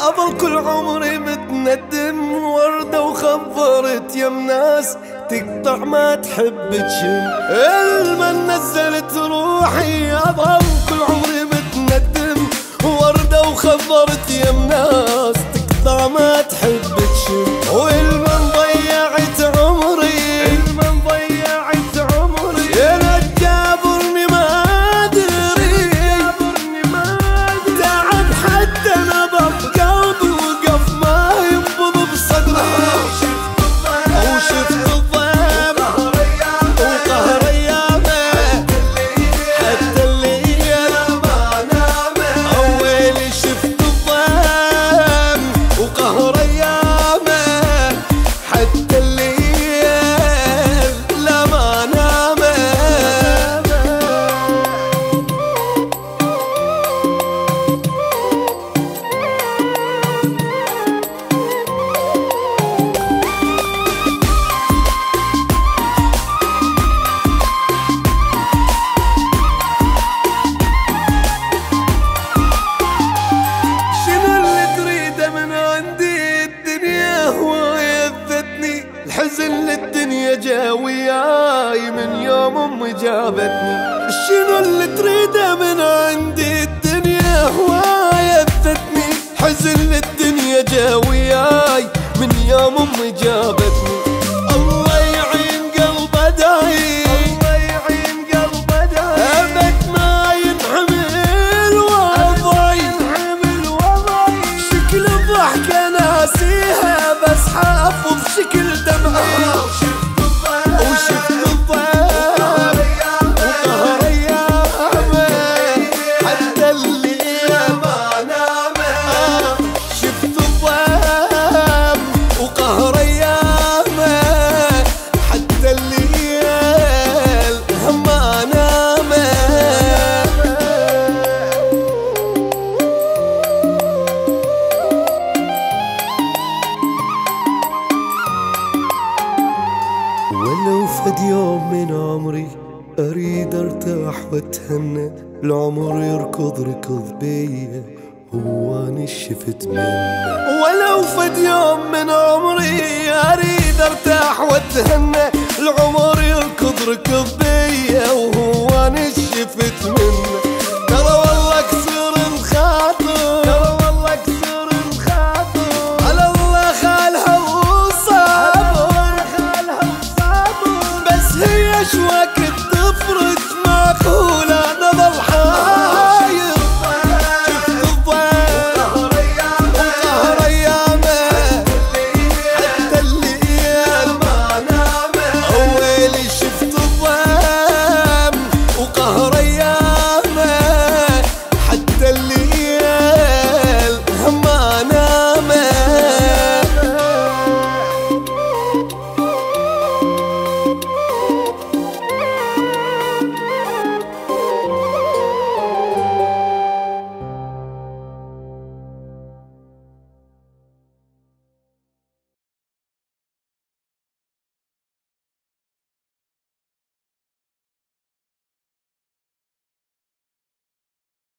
أظل كل عمري متندم، وردة وخبرت يم ناس تقطع ما تحب تشم. المن نزلت روحي أظل كل عمري متندم، وردة وخبرت يم ناس تقطع ما تحب تشم. والمن ضيعت عمري، المن ضيعت عمري، يا تجابرني ما أدري، تعب حتى نبض قلبي وقف ما ينبض بصدري. وشفت الضيم وقهر أيامه حتى الليل ما نامه. ويلي شفت الضيم وقهر أيامه حتى الليل لا ما نامه. الحزن للدنيا جا وياي من يوم امي جابتني. شنو اللي تريده من عندي؟ الدنيا هواية ذتني. حزن للدنيا جا وياي من يوم امي جابتني. الله يعين قلب ادعي، الله يعين قلب ادعي، ابد ما ينحمل وضعي، شكل ضحكة ناسيها بس حافظ شكل دمعي. وشفت الضيم وقهر أيامه حتى الليل ما نامه. شفت الضيم وقهر أيامه حتى الليل ما نامه. ولو فد يوم من عمري أريد أرتاح وأتهنى، العمر يركض ركض بيا وأنا شفت منه. ولو فد يوم من عمري أريد أرتاح وأتهنى، العمر يركض ركض بيا